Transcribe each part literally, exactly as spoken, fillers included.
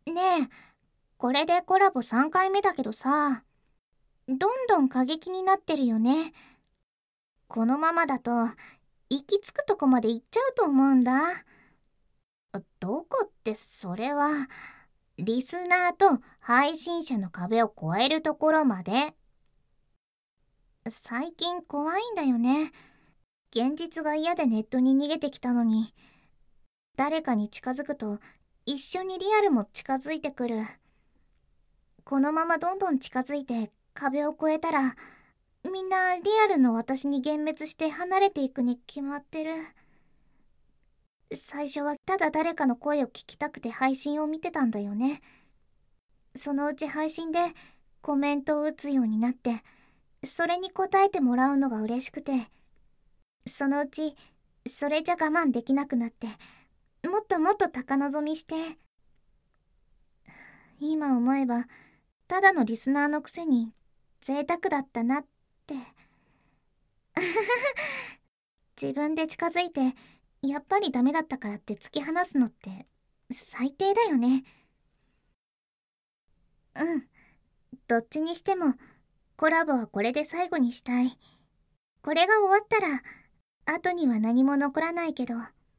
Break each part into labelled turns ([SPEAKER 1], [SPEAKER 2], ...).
[SPEAKER 1] ねえ、これでコラボさんかいめだけどさ、どんどん過激になってるよね。このままだと、行き着くとこまで行っちゃうと思うんだ。どこってそれは、リスナーと配信者の壁を越えるところまで。最近怖いんだよね。現実が嫌でネットに逃げてきたのに、誰かに近づくと一緒にリアルも近づいてくる。このままどんどん近づいて壁を越えたら、みんなリアルの私に幻滅して離れていくに決まってる。最初はただ誰かの声を聞きたくて配信を見てたんだよね。そのうち配信でコメントを打つようになって、それに答えてもらうのが嬉しくて、そのうちそれじゃ我慢できなくなって、もっともっと高望みして、今思えばただのリスナーのくせに贅沢だったなって。自分で近づいてやっぱりダメだったからって突き放すのって最低だよね。うん、どっちにしてもコラボはこれで最後にしたい。これが終わったら後には何も残らないけど、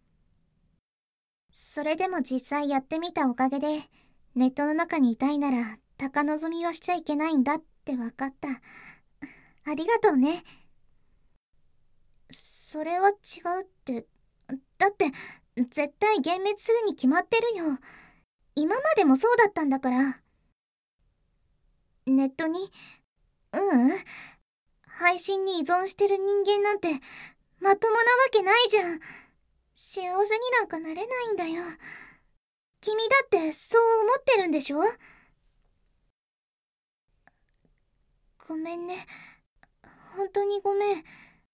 [SPEAKER 1] それでも実際やってみたおかげで、ネットの中にいたいなら高望みはしちゃいけないんだって分かった。ありがとうね。それは違うって。だって絶対幻滅するに決まってるよ。今までもそうだったんだから。ネットに、ううん、配信に依存してる人間なんてまともなわけないじゃん。幸せになんかなれないんだよ。君だってそう思ってるんでしょ？ごめんね。本当にごめん。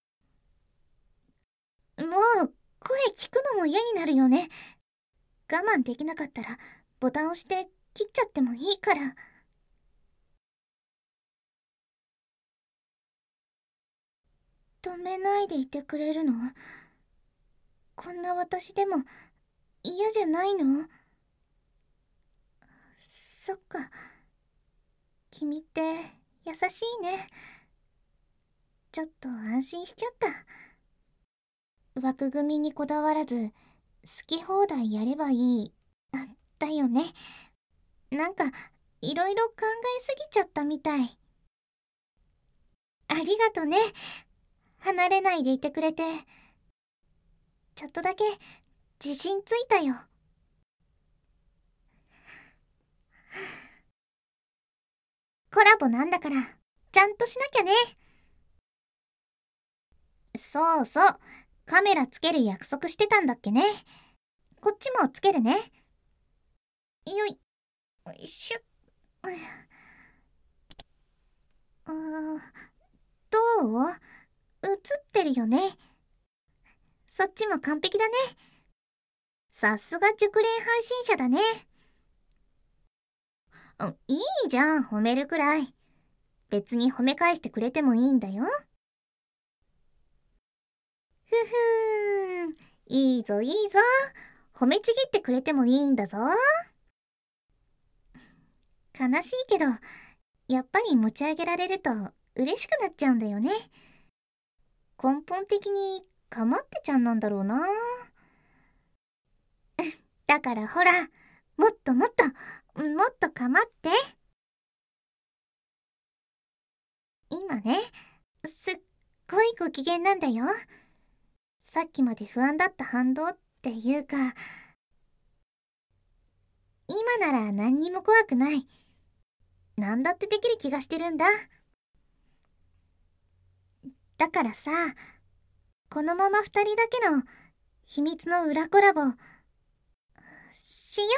[SPEAKER 1] もう声聞くのも嫌になるよね。我慢できなかったらボタン押して切っちゃってもいいから。止めないでいてくれるの？こんな私でも嫌じゃないの？そっか。君って優しいね。ちょっと安心しちゃった。枠組みにこだわらず好き放題やればいい。あ、だよね。なんかいろいろ考えすぎちゃったみたい。ありがとね。離れないでいてくれて。ちょっとだけ自信ついたよ。コラボなんだからちゃんとしなきゃね。そうそう、カメラつける約束してたんだっけね。こっちもつけるね。よい、よいしょ。うーん、どう？映ってるよね。そっちも完璧だね。さすが熟練配信者だね。うん、いいじゃん、褒めるくらい。別に褒め返してくれてもいいんだよ。ふふーん、いいぞいいぞ。褒めちぎってくれてもいいんだぞ。悲しいけど、やっぱり持ち上げられると嬉しくなっちゃうんだよね。根本的にかまってちゃんなんだろうな。だからほら、もっともっと、もっとかまって。今ね、すっごいご機嫌なんだよ。さっきまで不安だった反動っていうか、今なら何にも怖くない。何だってできる気がしてるんだ。だからさ、このまま二人だけの秘密の裏コラボしよ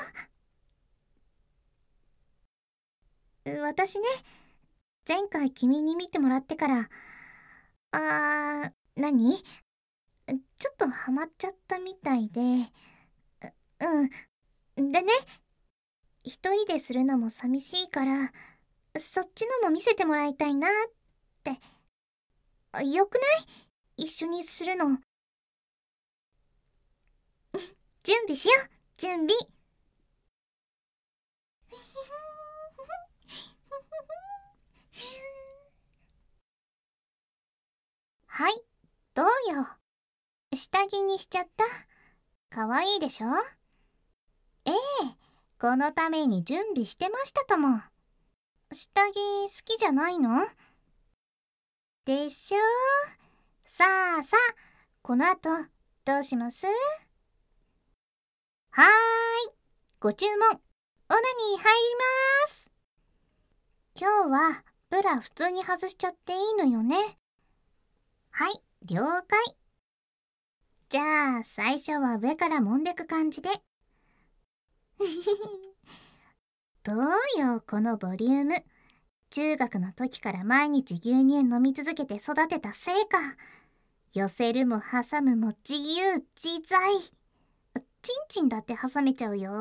[SPEAKER 1] う。私ね、前回君に見てもらってから、あー、何？ちょっとハマっちゃったみたいで、うん。でね、一人でするのも寂しいから、そっちのも見せてもらいたいなって。よくない？一緒にするの。準備しよう、準備。 下着にしちゃった。かわいいでしょ？ええ、このために準備してましたとも。下着好きじゃないの？でしょ？さあさあ、この後どうします？はーい、ご注文、オナニー入ります。今日はブラ普通に外しちゃっていいのよね？はい、了解。じゃあ最初は上から揉んでく感じで。どうよこのボリューム。中学の時から毎日牛乳飲み続けて育てた成果。寄せるも挟むも自由自在。チンチンだって挟めちゃうよ。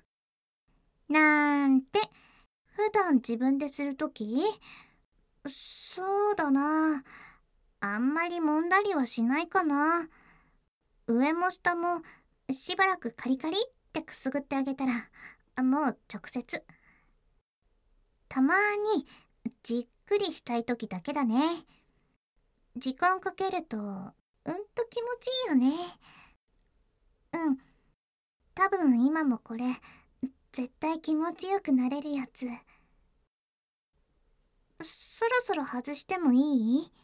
[SPEAKER 1] なんて普段自分でするとき、そうだな、あんまり揉んだりはしないかな。上も下もしばらくカリカリってくすぐってあげたら、もう直接。たまにじっくりしたい時だけだね。時間かけるとうんと気持ちいいよね。うん、多分今もこれ絶対気持ちよくなれるやつ。そろそろ外してもいい？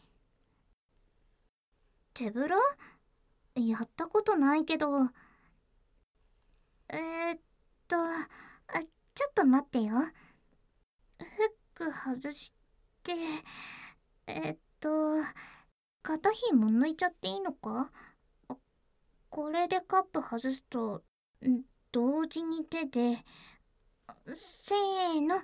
[SPEAKER 1] 手ぶら？やったことないけど。えー、っとあちょっと待ってよ。フック外して、えっと肩紐抜いちゃっていいのか？これでカップ外すと同時に手で、せーの、はい。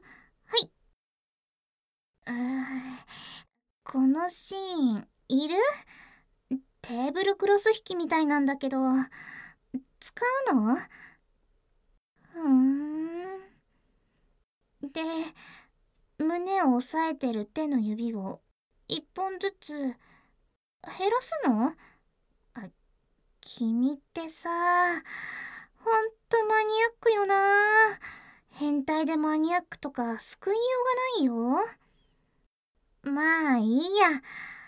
[SPEAKER 1] うーこのシーンいる？テーブルクロス引きみたいなんだけど、使うの？ふーん。で、胸を押さえてる手の指を一本ずつ減らすの？あ、君ってさ、ほんとマニアックよな。変態でマニアックとか救いようがないよ。まあいいや。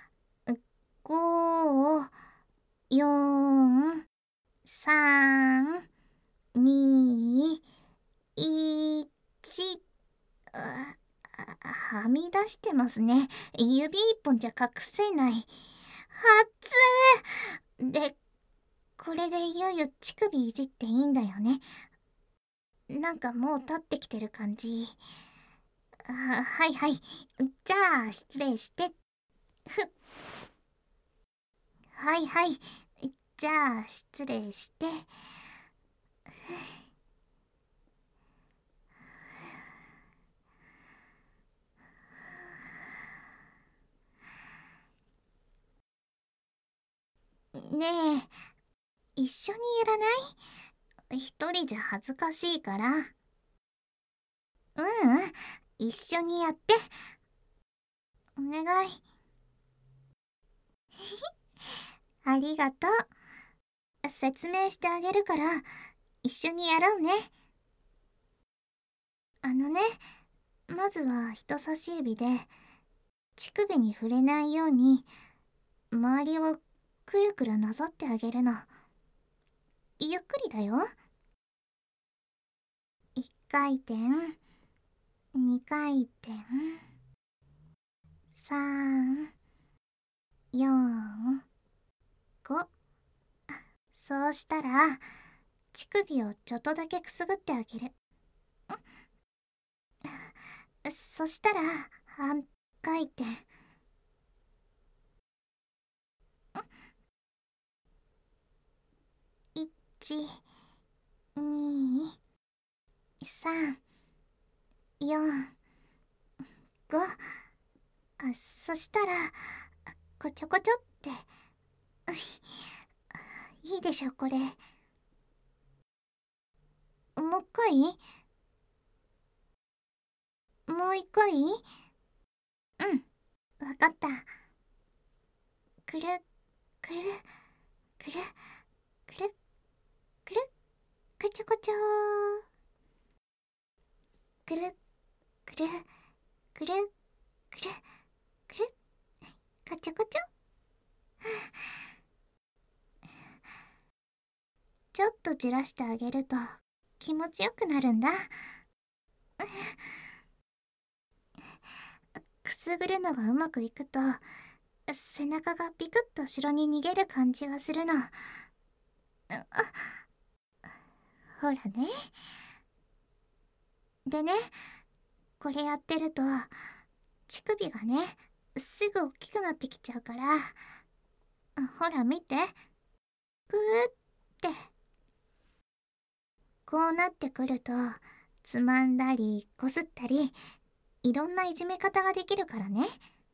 [SPEAKER 1] ご、よん、さん、に、いち。はみ出してますね。指一本じゃ隠せない。はつで、これでいよいよ乳首いじっていいんだよね。なんかもう立ってきてる感じ。あ、はいはい。じゃあ失礼して。ふっ。はいはい。じゃあ失礼して。ねえ、一緒にやらない？一人じゃ恥ずかしいから。ううん、一緒にやって。お願い。ありがとう。説明してあげるから一緒にやろうね。あのね、まずは人差し指で乳首に触れないように周りをくるくるなぞってあげるの。ゆっくりだよ。いっかいてん、にかいてん、さん、よん、ご。そうしたら乳首をちょっとだけくすぐってあげる。そしたら半回転。いち、に、さん、よん、ご。あ、そしたらこちょこちょって。いいでしょこれ。もう一回？もう一回？うん、わかった。くるくるくるくるくるくちょこちょくるくるくるくるくる、こちょこちょ。 ちょっとじらしてあげると気持ちよくなるんだ。くすぐるのがうまくいくと背中がビクッと後ろに逃げる感じがするの。ほらね。でね、これやってると乳首がねすぐ大きくなってきちゃうから、ほら見て、グーってこうなってくるとつまんだりこすったりいろんないじめ方ができるからね。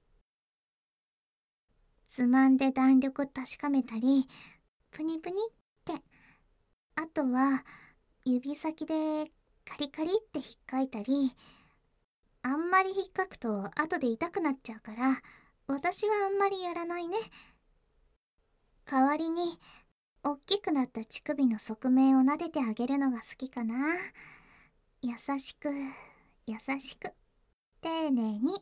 [SPEAKER 1] つまんで弾力確かめたり、プニプニって、あとは指先でカリカリって引っかいたり、あんまり引っかくと後で痛くなっちゃうから私はあんまりやらないね。代わりにおっきくなった乳首の側面を撫でてあげるのが好きかな。優しく優しく丁寧に。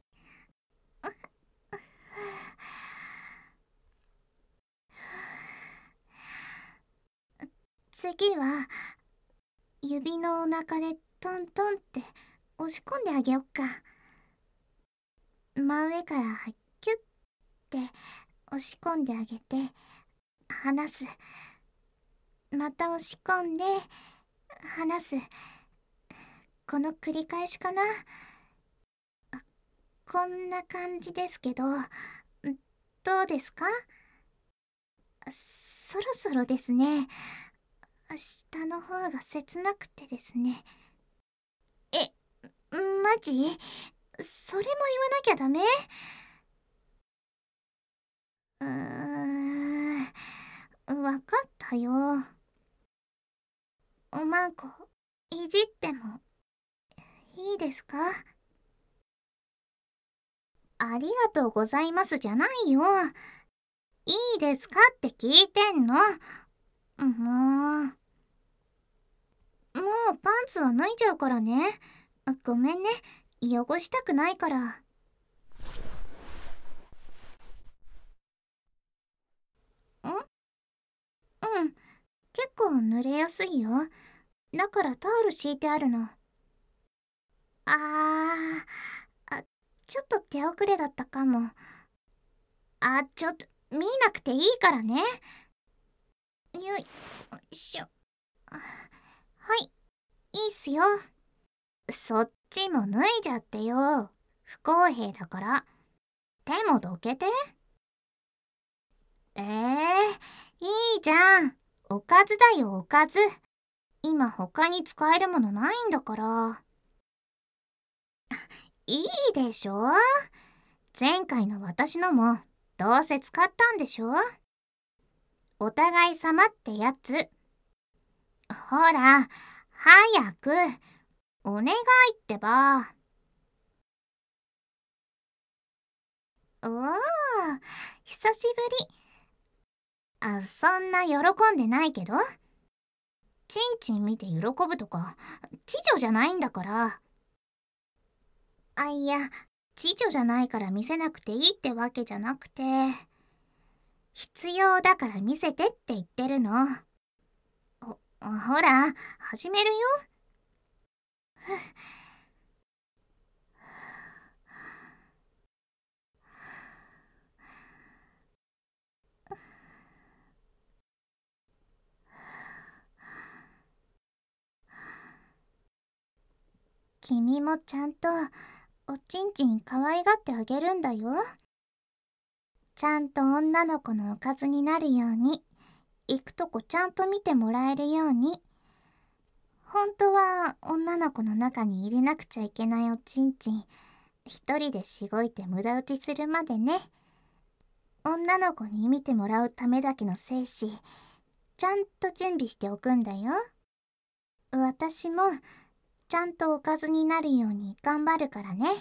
[SPEAKER 1] 次は指のお腹でトントンって押し込んであげよっか。真上からキュッて押し込んであげて離す。また押し込んで離す。この繰り返しかな。こんな感じですけど、どうですか？そろそろですね。下の方が切なくてですね。え、マジ？それも言わなきゃダメ？うーん、わかったよ。おまんこ、いじってもいいですか？ありがとうございますじゃないよ。いいですかって聞いてんの。もう。もうパンツは脱いじゃうからね。ごめんね。汚したくないから。ん？うん。結構濡れやすいよ。だからタオル敷いてあるの。あー、あ、ちょっと手遅れだったかも。あ、ちょっと、見なくていいからね。よい、よいしょ。はい、いいっすよ。そっちも脱いじゃってよ。不公平だから。手もどけて。えー、いいじゃん。おかずだよ、おかず。今他に使えるものないんだから。いいでしょ？前回の私のもどうせ使ったんでしょ？お互い様ってやつ。ほら、早く、お願いってば。おー、久しぶり。あ、そんな喜んでないけど。ちんちん見て喜ぶとか、知女じゃないんだから。あ、いや、知女じゃないから見せなくていいってわけじゃなくて、必要だから見せてって言ってるの。ほ、ほら、始めるよ。君もちゃんとおちんちん可愛がってあげるんだよ。ちゃんと女の子のおかずになるように、行くとこちゃんと見てもらえるように。本当は女の子の中に入れなくちゃいけないおちんちん、一人でしごいて無駄打ちするまでね。女の子に見てもらうためだけの精子、ちゃんと準備しておくんだよ。私もちゃんとおかずになるように頑張るからね。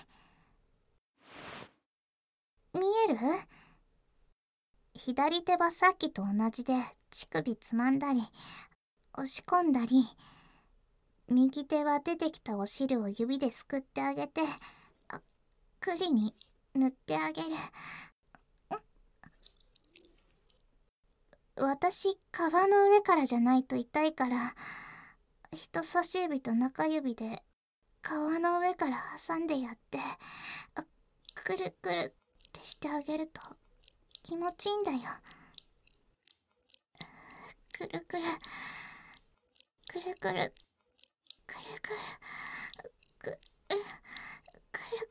[SPEAKER 1] 見える？左手はさっきと同じで乳首つまんだり押し込んだり、右手は出てきたお汁を指ですくってあげて栗に塗ってあげる。 私、川の上からじゃないと痛いから、人差し指と中指で川の上から挟んでやって、あくるくるってしてあげると気持ちいいんだよ。くるくる、くるくる、くるくる、くるくる、くる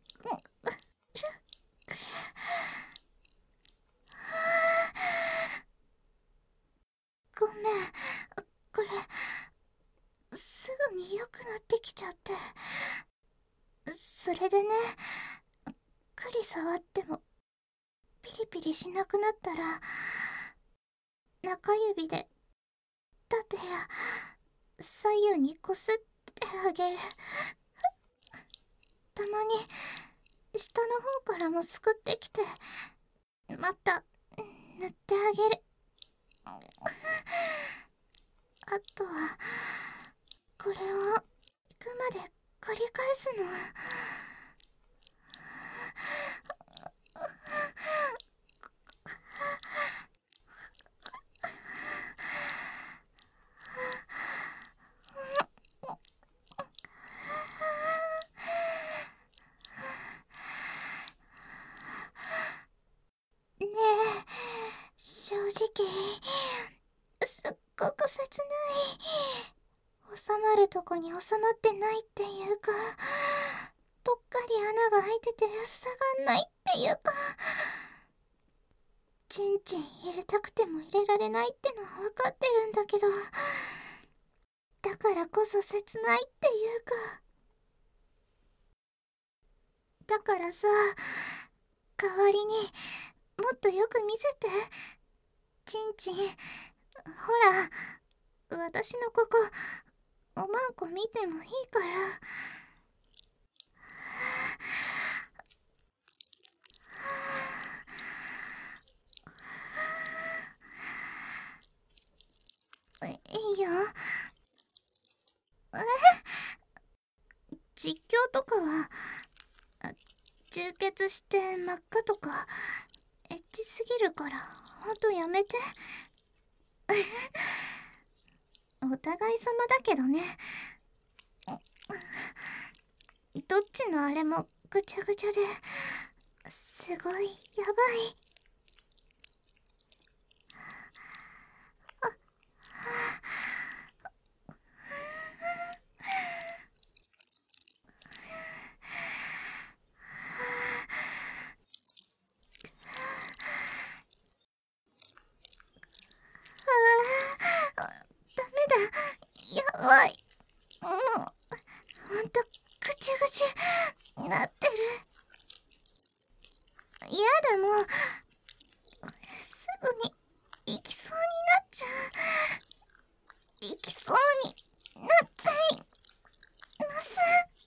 [SPEAKER 1] ごめん、これ、すぐに良くなってきちゃって。それでね、栗触ってもピリピリしなくなったら、中指で縦や左右にこすってあげる。たまに下の方からもすくってきて、また塗ってあげる。あとはこれを行くまで繰り返すの。ねえ、正直すっごく切ない。収まるとこに収まってないっていうか、ぽっかり穴が開いてて塞がんないっていうか、チンチン入れたくても入れられないってのは分かってるんだけど、だからこそ切ないっていうか。だからさ、代わりにもっとよく見せて。チンチン、ほら、私のここおまんこ見てもいいから。いいよ。え、実況とかは充血して真っ赤とかエッチすぎるから、ほんとやめて。お互い様だけどね。どっちのあれもぐちゃぐちゃですごいやばい。ダメだ、やばい。もうほんとぐちゃぐちゃなってる。やだ、もうすぐに行きそうになっちゃう。行きそうになっちゃいます。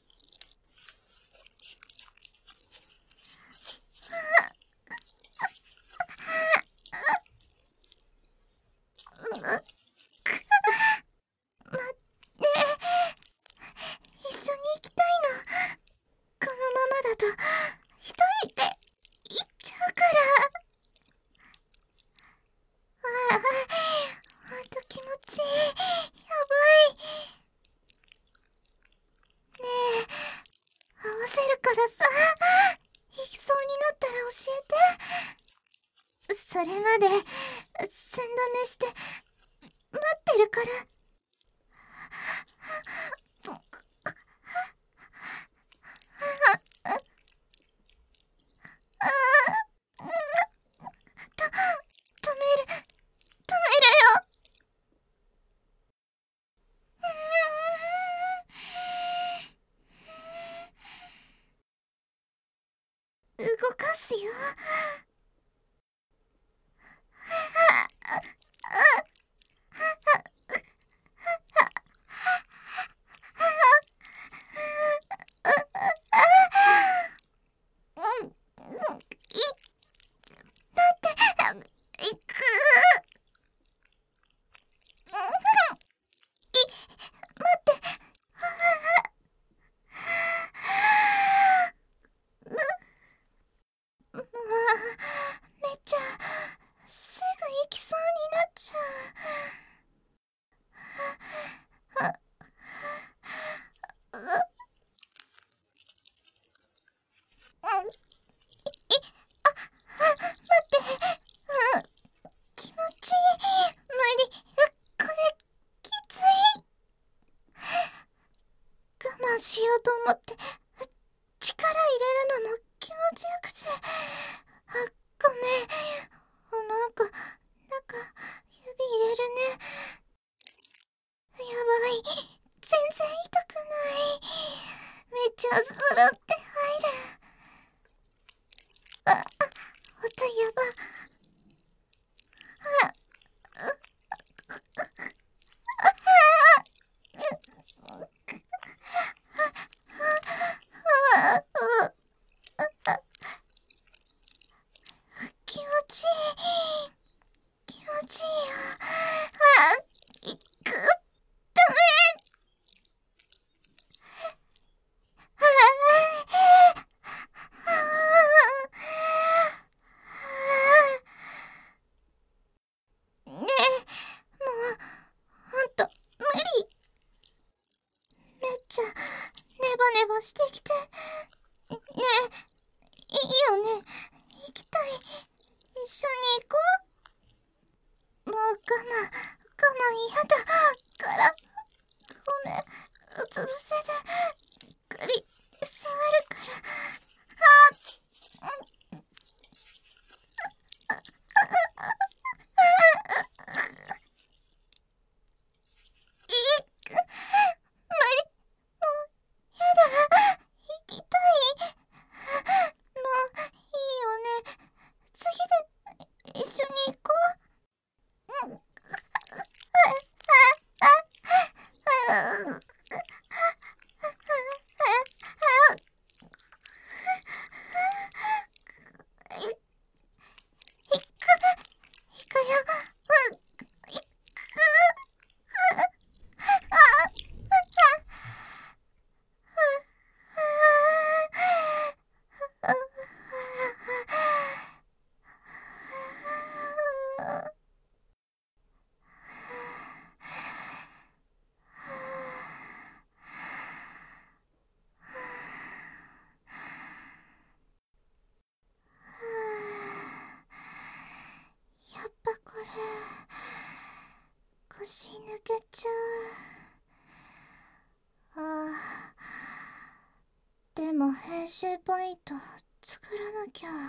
[SPEAKER 1] 待って、一緒に行きたいの。このままだと一人で行っちゃうから。ああ、ほんと気持ちいい。やばい。ねえ、合わせるからさ、行きそうになったら教えて。それまで寸止めして待ってるから。と、止める、止めるよ。動かすよ。 ンしようと思って力入れるのも気持ちよくて、あ、ごめん。なんか、なんか指入れるね。やばい、全然痛くない。めっちゃズルって入る。あ、音やば。あ、気持ちいい。気持ちいいよ。あ、いく、ダメ。ああ、ねえ、もう、ほんと、無理。めっちゃ、ネバネバしてきて。ねえ、いいよね。行きたい。一緒に行こう。もう我慢、我慢嫌だから。ごめん、うつ伏せで、ゆっくり触るから。あっ、いっ、無理、もう、やだ、行きたい。もう、いいよね。次で、一緒に行こう。うん、あ、あ、あ、あ、あ、いく、いくよ。うん、いく。あ、あ、やっぱこれ腰抜けちゃう。あー、でも編集ポイント作らなきゃ。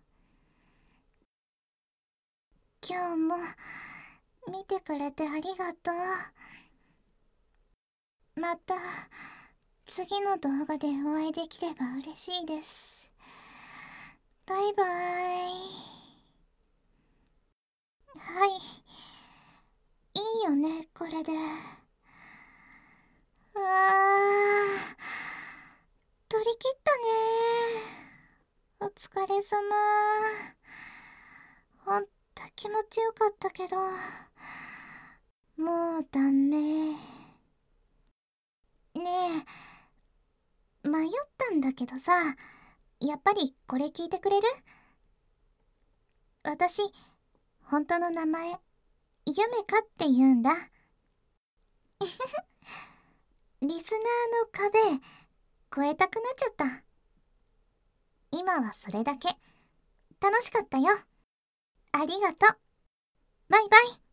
[SPEAKER 1] 今日も見てくれてありがとう。また次の動画でお会いできれば嬉しいです。バイバイ。はい、いいよね、これで。うわー、取り切ったね。お疲れ様。ほんと気持ちよかったけど、もうダメ。ねえ、迷ったんだけどさ、やっぱりこれ聞いてくれる？私、本当の名前、ゆめかって言うんだ。リスナーの壁、越えたくなっちゃった。今はそれだけ。楽しかったよ。ありがとう。バイバイ。